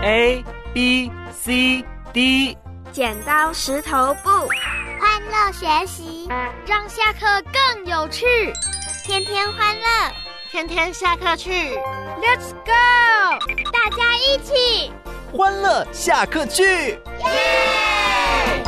A B C D。 剪刀石头布， 欢乐学习， 让下课更有趣。 天天欢乐， 天天下课去。 Let's go！ 大家一起欢乐下课去，耶！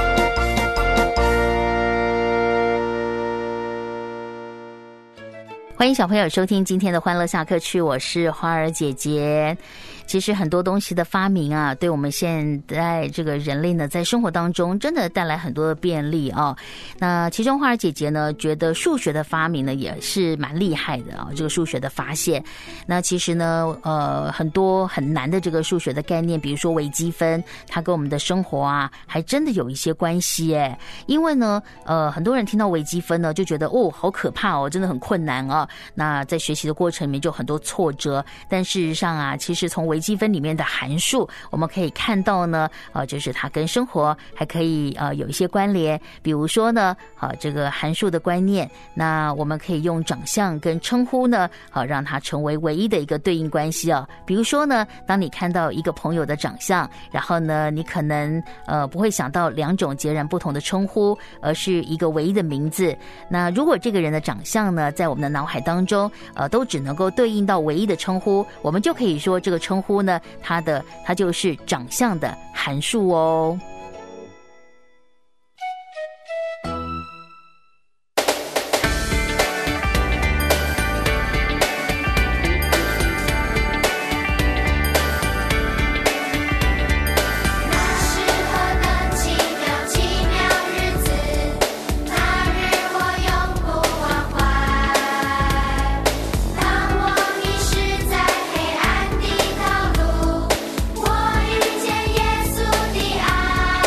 欢迎小朋友收听今天的欢乐下课去，我是花儿姐姐。其实很多东西的发明啊，对我们现在这个人类呢，在生活当中真的带来很多的便利啊。那其中花儿姐姐呢，觉得数学的发明呢也是蛮厉害的啊，这个数学的发现。那其实呢，很多很难的这个数学的概念，比如说微积分，它跟我们的生活啊，还真的有一些关系耶。因为呢，很多人听到微积分呢，就觉得哦，好可怕哦，真的很困难啊。那在学习的过程里面就很多挫折，但事实上啊，其实从微积分里面的函数，我们可以看到呢，就是它跟生活还可以有一些关联。比如说呢，这个函数的观念，那我们可以用长相跟称呼呢，让它成为唯一的一个对应关系啊。比如说呢，当你看到一个朋友的长相，然后呢，你可能不会想到两种截然不同的称呼，而是一个唯一的名字。那如果这个人的长相呢，在我们的脑海当中，都只能够对应到唯一的称呼，我们就可以说这个称呼呢，它就是长相的函数哦。 我遇见耶稣的爱。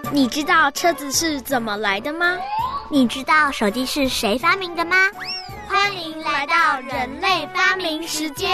你知道车子是怎么来的吗？ 你知道手机是谁发明的吗？欢迎来到人类发明时间。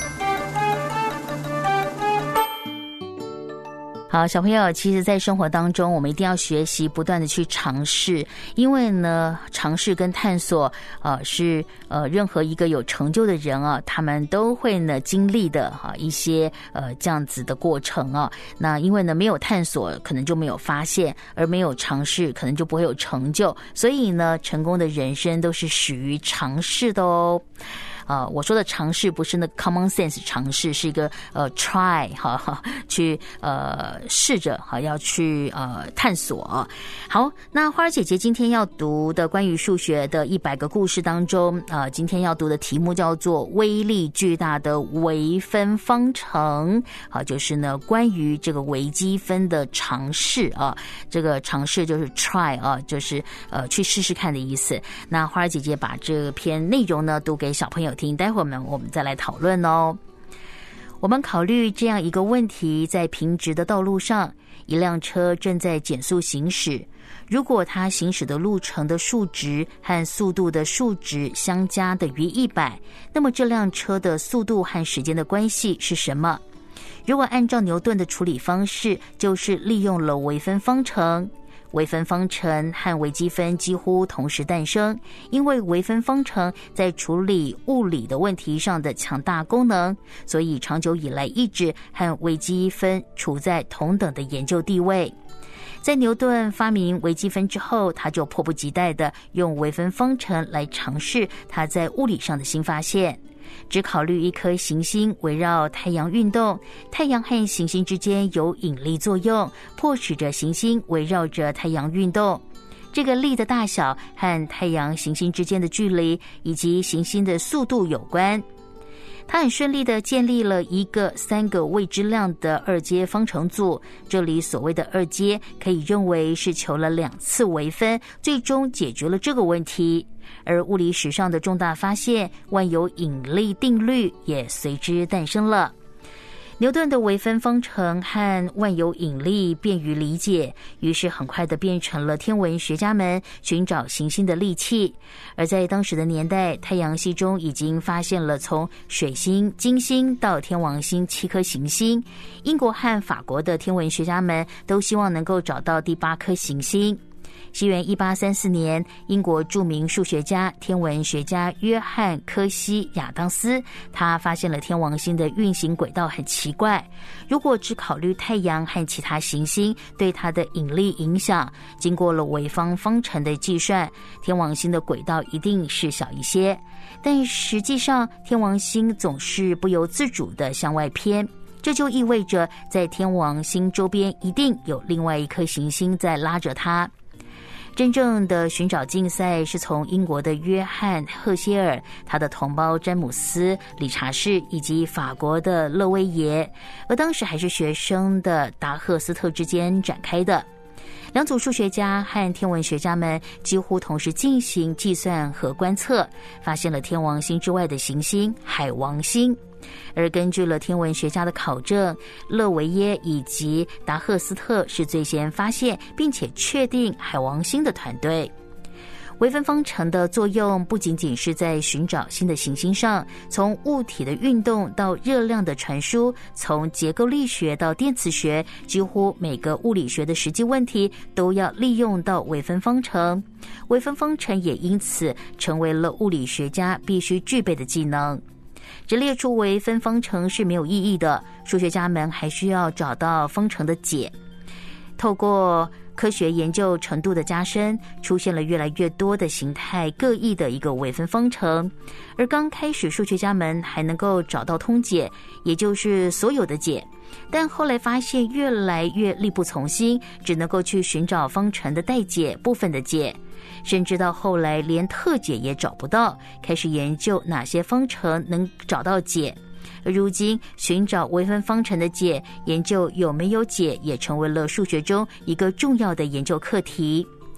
好，小朋友，其实在生活当中我们一定要学习不断的去尝试，因为呢尝试跟探索是任何一个有成就的人啊，他们都会呢经历的一些这样子的过程啊。那因为呢没有探索可能就没有发现，而没有尝试可能就不会有成就，所以呢成功的人生都是始于尝试的哦。我说的尝试不是那 common sense 尝试，是一个try 去试着要去探索。好，那花儿姐姐今天要读的关于数学的100个故事当中，今天要读的题目叫做威力巨大的微分方程。好，就是呢关于这个微积分的尝试啊，这个尝试就是 try 啊，就是去试试看的意思。那花儿姐姐把这篇内容呢读给小朋友听，待会儿我们再来讨论哦。我们考虑这样一个问题，在平直的道路上，一辆车正在减速行驶，如果它行驶的路程的数值和速度的数值相加等于100，那么这辆车的速度和时间的关系是什么？如果按照牛顿的处理方式，就是利用了微分方程。微分方程和微积分几乎同时诞生，因为微分方程在处理物理的问题上的强大功能，所以长久以来一直和微积分处在同等的研究地位。在牛顿发明微积分之后，他就迫不及待地用微分方程来尝试他在物理上的新发现。只考虑一颗行星围绕太阳运动，太阳和行星之间有引力作用，迫使着行星围绕着太阳运动。这个力的大小和太阳行星之间的距离以及行星的速度有关。他很顺利地建立了一个3个未知量的二阶方程组，这里所谓的二阶可以认为是求了2次微分，最终解决了这个问题。而物理史上的重大发现万有引力定律也随之诞生了。牛顿的微分方程和万有引力便于理解，于是很快地变成了天文学家们寻找行星的利器。而在当时的年代，太阳系中已经发现了从水星、金星到天王星7颗行星。英国和法国的天文学家们都希望能够找到第8颗行星。西元1834年，英国著名数学家、天文学家约翰·科西亚当斯，他发现了天王星的运行轨道很奇怪。如果只考虑太阳和其他行星对它的引力影响，经过了微分方程的计算，天王星的轨道一定是小一些。但实际上，天王星总是不由自主地向外偏。这就意味着，在天王星周边一定有另外一颗行星在拉着它。真正的寻找竞赛是从英国的约翰·赫歇尔、他的同胞詹姆斯·理查士以及法国的勒维耶，而当时还是学生的达赫斯特之间展开的。2组数学家和天文学家们几乎同时进行计算和观测，发现了天王星之外的行星海王星。而根据了天文学家的考证，勒维耶以及达赫斯特是最先发现并且确定海王星的团队。微分方程的作用不仅仅是在寻找新的行星上，从物体的运动到热量的传输，从结构力学到电磁学，几乎每个物理学的实际问题都要利用到微分方程。微分方程也因此成为了物理学家必须具备的技能。只列出微分方程是没有意义的，数学家们还需要找到方程的解。透过科学研究程度的加深，出现了越来越多的形态各异的一个微分方程。而刚开始数学家们还能够找到通解，也就是所有的解，但后来发现越来越力不从心，只能够去寻找方程的代解、部分的解，甚至到后来连特解也找不到，开始研究哪些方程能找到解。而如今寻找微分方程的解，研究有没有解，也成为了数学中一个重要的研究课题。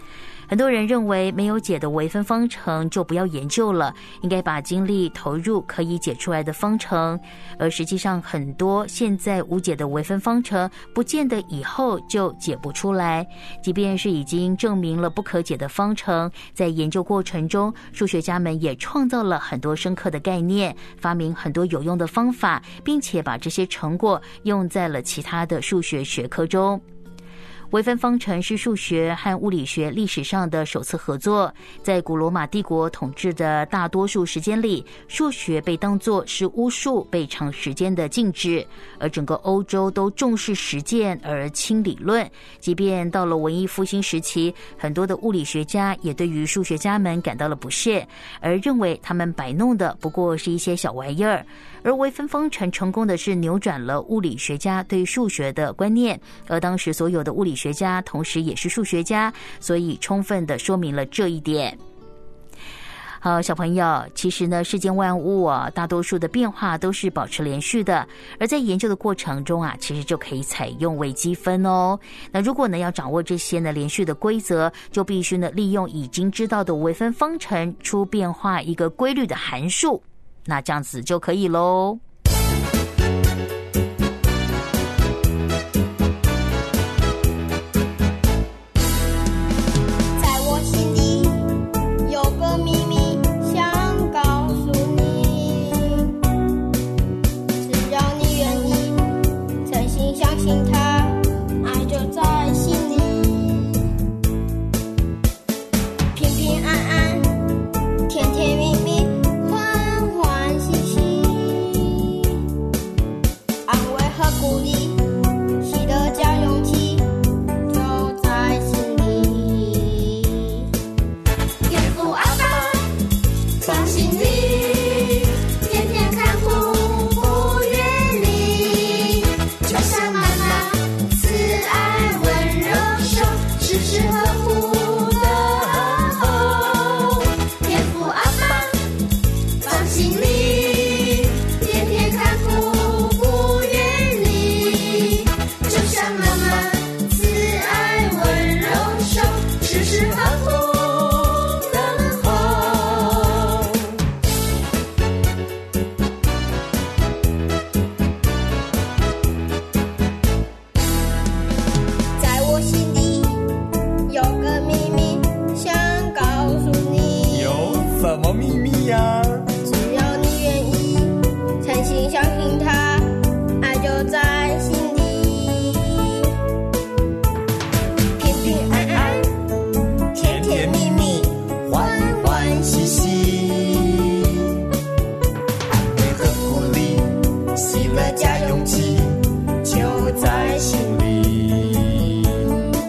很多人认为没有解的微分方程就不要研究了，应该把精力投入可以解出来的方程。而实际上，很多现在无解的微分方程不见得以后就解不出来。即便是已经证明了不可解的方程，在研究过程中，数学家们也创造了很多深刻的概念，发明很多有用的方法，并且把这些成果用在了其他的数学学科中。微分方程是数学和物理学历史上的首次合作。在古罗马帝国统治的大多数时间里，数学被当作是巫术，被长时间的禁止，而整个欧洲都重视实践而轻理论。即便到了文艺复兴时期，很多的物理学家也对于数学家们感到了不屑，而认为他们摆弄的不过是一些小玩意儿。而微分方程成功的是扭转了物理学家对数学的观念，而当时所有的物理学家同时也是数学家，所以充分的说明了这一点。好，小朋友，其实呢，世间万物啊，大多数的变化都是保持连续的，而在研究的过程中啊，其实就可以采用微积分哦。那如果呢要掌握这些呢连续的规则，就必须呢利用已经知道的微分方程出变化一个规律的函数，那这样子就可以咯。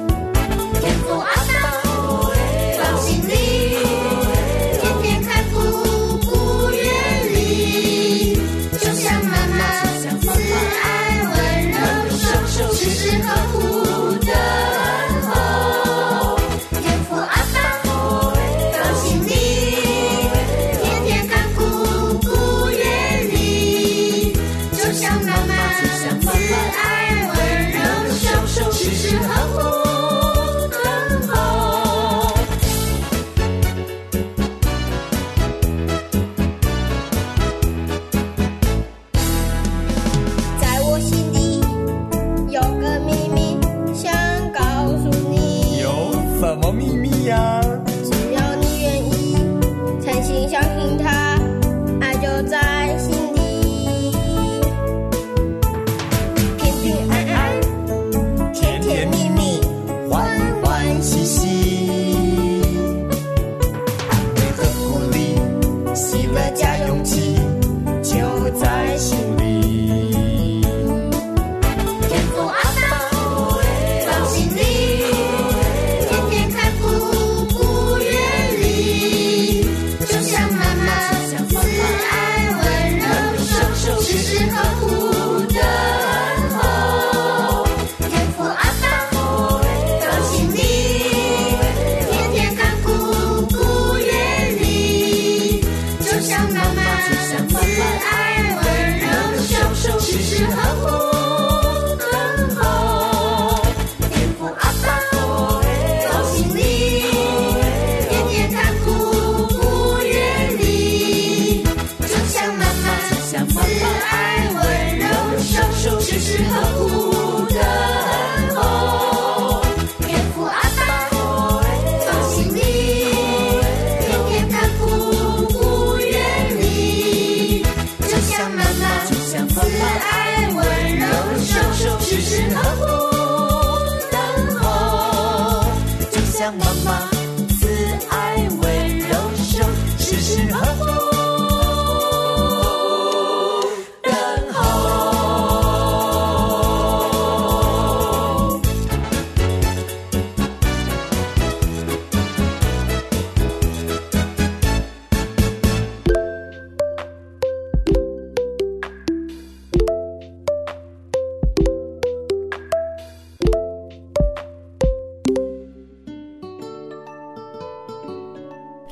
天赋阿爸，放心里，天天看谱。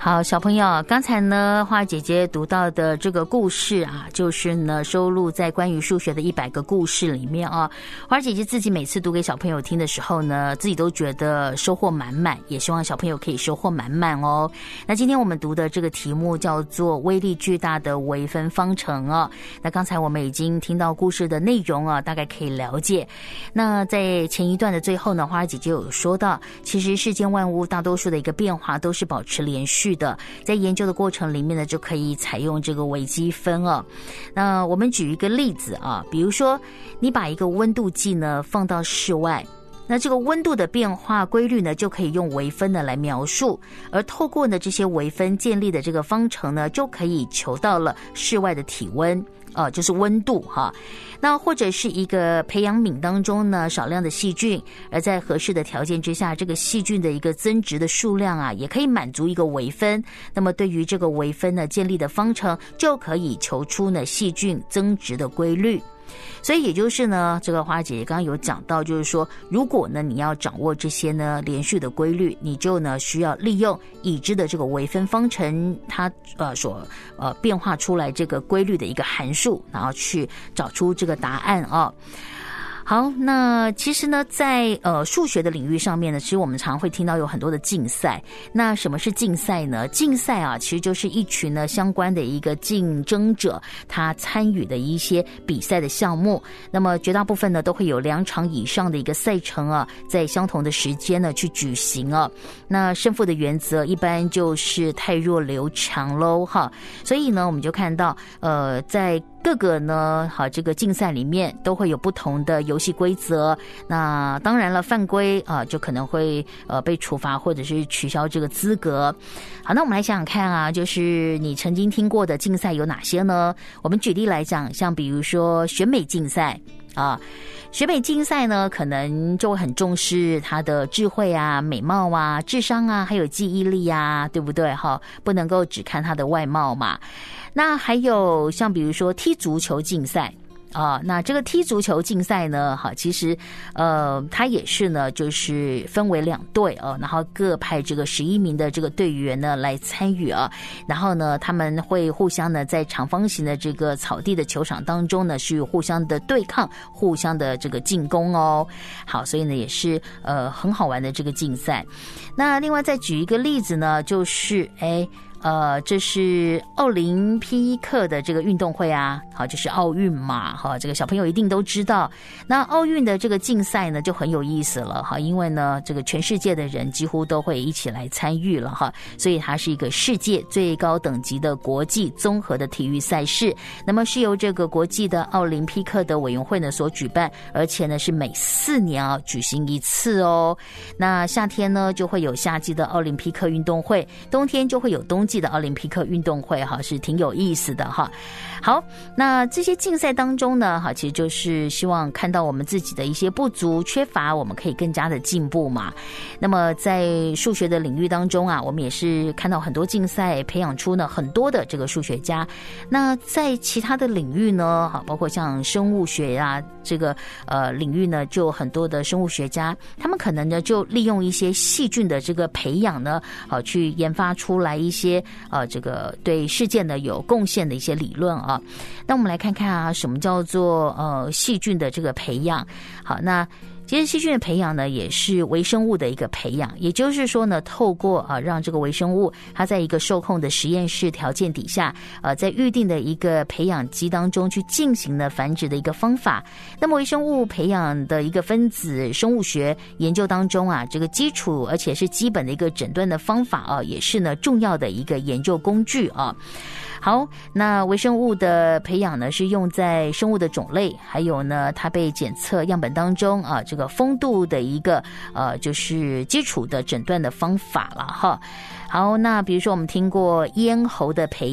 好，小朋友，刚才呢，花姐姐读到的这个故事啊，就是呢收录在关于数学的100个故事里面啊。花姐姐自己每次读给小朋友听的时候呢，自己都觉得收获满满，也希望小朋友可以收获满满哦。那今天我们读的这个题目叫做威力巨大的微分方程啊。那刚才我们已经听到故事的内容啊，大概可以了解。那在前一段的最后呢，花姐姐有说到，其实世间万物大多数的一个变化都是保持连续的，在研究的过程里面呢，就可以采用这个微积分哦。那我们举一个例子啊，比如说你把一个温度计呢放到室外，那这个温度的变化规律呢，就可以用微分呢来描述，而透过呢这些微分建立的这个方程呢，就可以求到了室外的体温。就是温度哈。那或者是一个培养皿当中呢少量的细菌，而在合适的条件之下，这个细菌的一个增殖的数量啊，也可以满足一个微分。那么对于这个微分呢建立的方程，就可以求出呢细菌增殖的规律。所以也就是呢，这个花姐姐刚刚有讲到，就是说，如果呢你要掌握这些呢连续的规律，你就呢需要利用已知的这个微分方程，它所变化出来这个规律的一个函数，然后去找出这个答案啊。好，那其实呢，在数学的领域上面呢，其实我们常会听到有很多的竞赛。那什么是竞赛呢？竞赛啊，其实就是一群呢相关的一个竞争者，他参与的一些比赛的项目。那么绝大部分呢都会有2场以上的一个赛程啊，在相同的时间呢去举行啊。那胜负的原则一般就是太弱留强喽哈。所以呢，我们就看到在各个呢，这个竞赛里面都会有不同的游戏规则。那当然了，犯规就可能会被处罚或者是取消这个资格。好，那我们来想想看啊，就是你曾经听过的竞赛有哪些呢？我们举例来讲，像比如说选美竞赛啊。选美竞赛呢，可能就会很重视他的智慧啊、美貌啊、智商啊，还有记忆力啊，对不对？不能够只看他的外貌嘛。那还有像比如说踢足球竞赛。那这个踢足球竞赛呢，其实它也是呢，就是分为2队然后各派这个11名的这个队员呢来参与啊，然后呢他们会互相呢在长方形的这个草地的球场当中呢是互相的对抗，互相的这个进攻哦。好，所以呢也是很好玩的这个竞赛。那另外再举一个例子呢，就是这是奥林匹克的这个运动会啊，好，就是奥运嘛，这个小朋友一定都知道。那奥运的这个竞赛呢就很有意思了哈，因为呢这个全世界的人几乎都会一起来参与了哈，所以它是一个世界最高等级的国际综合的体育赛事。那么是由这个国际的奥林匹克的委员会呢所举办，而且呢是每4年举行一次哦。那夏天呢就会有夏季的奥林匹克运动会，冬天就会有冬季的奥林匹克运动会哈，是挺有意思的哈。好，那这些竞赛当中呢，其实就是希望看到我们自己的一些不足缺乏，我们可以更加的进步嘛。那么在数学的领域当中啊，我们也是看到很多竞赛培养出呢很多的这个数学家。那在其他的领域呢，包括像生物学啊这个领域呢，就很多的生物学家，他们可能呢就利用一些细菌的这个培养呢，去研发出来一些这个对世界呢有贡献的一些理论啊。那我们来看看啊，什么叫做细菌的这个培养。好，那其实细菌的培养呢，也是微生物的一个培养，也就是说呢，透过让这个微生物它在一个受控的实验室条件底下，在预定的一个培养基当中去进行呢繁殖的一个方法。那么微生物培养的一个分子生物学研究当中啊，这个基础而且是基本的一个诊断的方法啊，也是呢重要的一个研究工具啊。好，那微生物的培养呢，是用在生物的种类，还有呢，它被检测样本当中啊，这个风度的一个就是基础的诊断的方法了哈。好，那比如说我们听过咽喉的培养。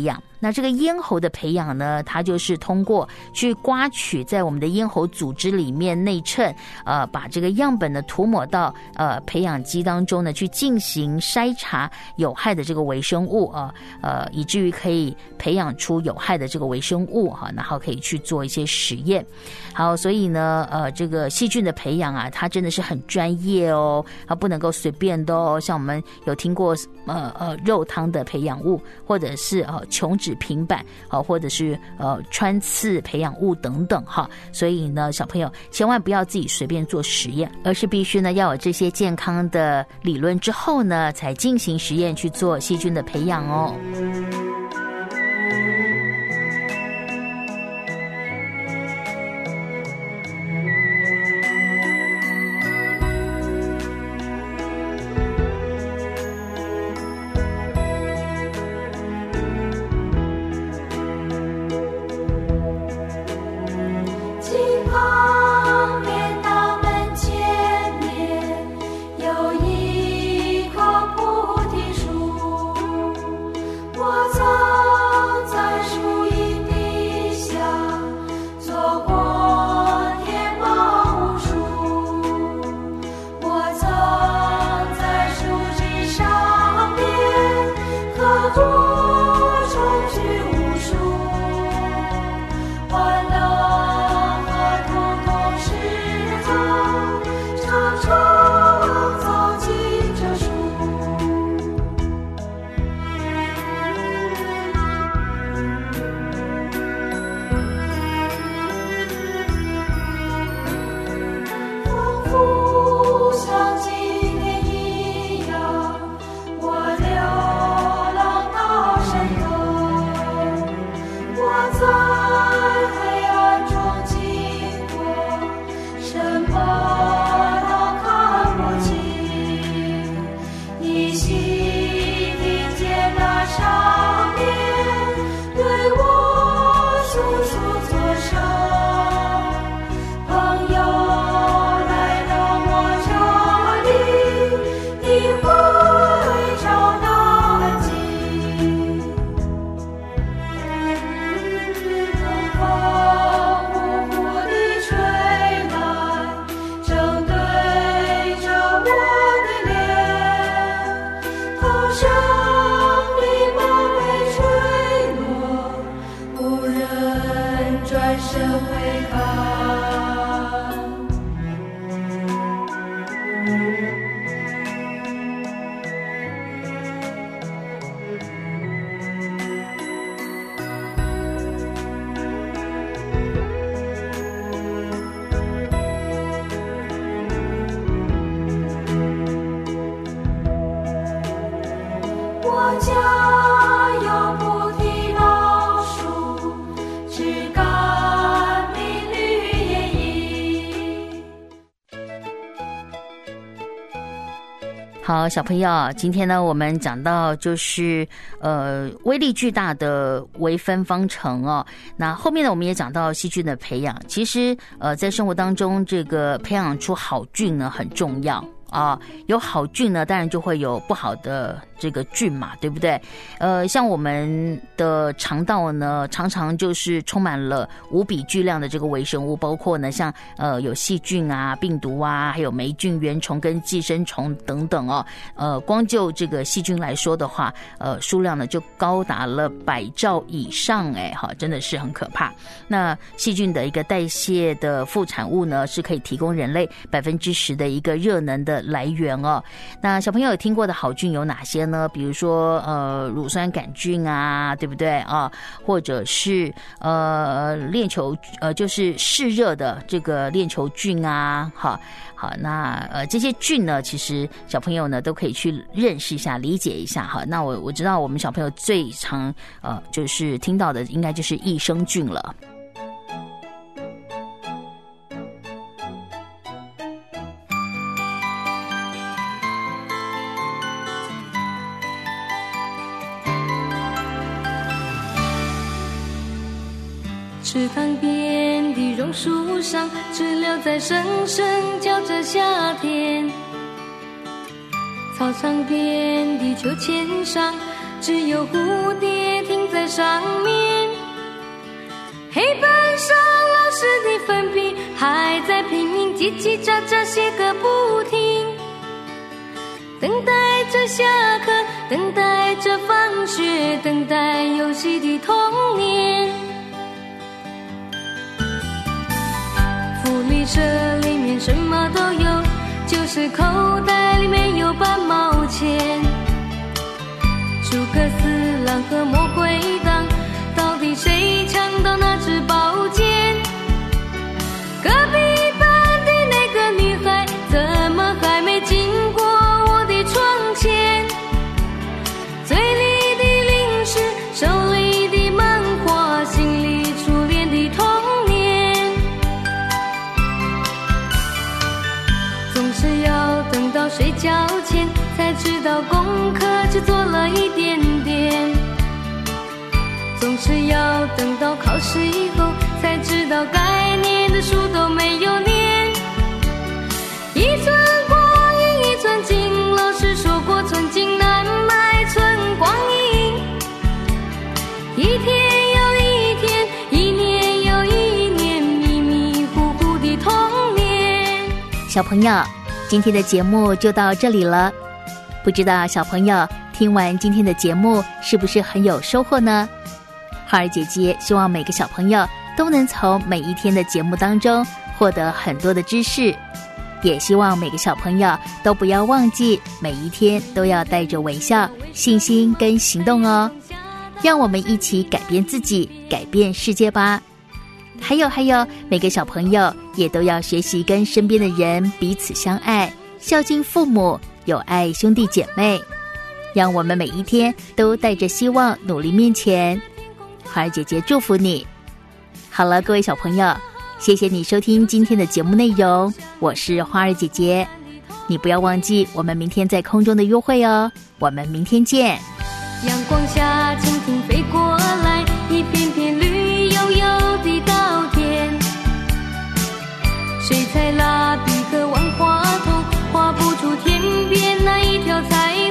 那这个咽喉的培养呢，它就是通过去刮取在我们的咽喉组织里面内衬，把这个样本呢涂抹到培养基当中呢，去进行筛查有害的这个微生物以至于可以培养出有害的这个微生物然后可以去做一些实验。好，所以呢这个细菌的培养啊，它真的是很专业哦，它不能够随便的哦。像我们有听过肉汤的培养物，或者是琼脂平板或者是穿刺培养物等等哈。所以呢，小朋友千万不要自己随便做实验，而是必须呢要有这些健康的理论之后呢，才进行实验去做细菌的培养哦。好，小朋友，今天呢，我们讲到就是威力巨大的微分方程哦。那后面呢，我们也讲到细菌的培养。其实在生活当中，这个培养出好菌呢很重要。有好菌呢，当然就会有不好的这个菌嘛，对不对？像我们的肠道呢，常常就是充满了无比巨量的这个微生物，包括呢像有细菌啊、病毒啊，还有霉菌、原虫跟寄生虫等等哦。光就这个细菌来说的话，数量呢就高达了100兆以上，真的是很可怕。那细菌的一个代谢的副产物呢，是可以提供人类10%的一个热能的来源哦。那小朋友有听过的好菌有哪些呢？比如说乳酸杆菌啊，对不对啊？或者是链球就是嗜热的这个链球菌啊，好，那这些菌呢，其实小朋友呢都可以去认识一下、理解一下哈。那我知道我们小朋友最常就是听到的应该就是益生菌了。 池塘边的榕树上，知了在声声叫着夏天。操场边的秋千上，只有蝴蝶停在在上面，黑板上老师的粉笔还在拼命叽叽喳喳写个不停，等待着下课，等待着放学，等待游戏的童年。福利社里面什么都有，就是口袋里面有半毛钱。诸葛四郎和魔鬼党，到底谁抢到那支宝剑？隔壁班的那个女孩怎么还没经过我的窗前？嘴里的零食，手里的漫画，心里初恋的童年。总是要等到睡觉前才知道功课只做了一点点，总是要等到考试以后才知道该念的书都没有念。一寸光阴一寸金，老师说过寸金难买寸光阴。一天又一天，一年又一年，迷迷糊糊的童年。 小朋友，今天的节目就到这里了。不知道小朋友听完今天的节目是不是很有收获呢？花儿姐姐希望每个小朋友都能从每一天的节目当中获得很多的知识，也希望每个小朋友都不要忘记每一天都要带着微笑、信心跟行动哦。让我们一起改变自己，改变世界吧。还有，每个小朋友也都要学习跟身边的人彼此相爱，孝敬父母，有爱兄弟姐妹。让我们每一天都带着希望努力面前。花儿姐姐祝福你。好了，各位小朋友，谢谢你收听今天的节目内容，我是花儿姐姐。你不要忘记我们明天在空中的约会哦，我们明天见。 阳光下蜻蜓飞过来，一片片绿油油的稻田，水彩蜡笔和万花筒画不出天边那一条彩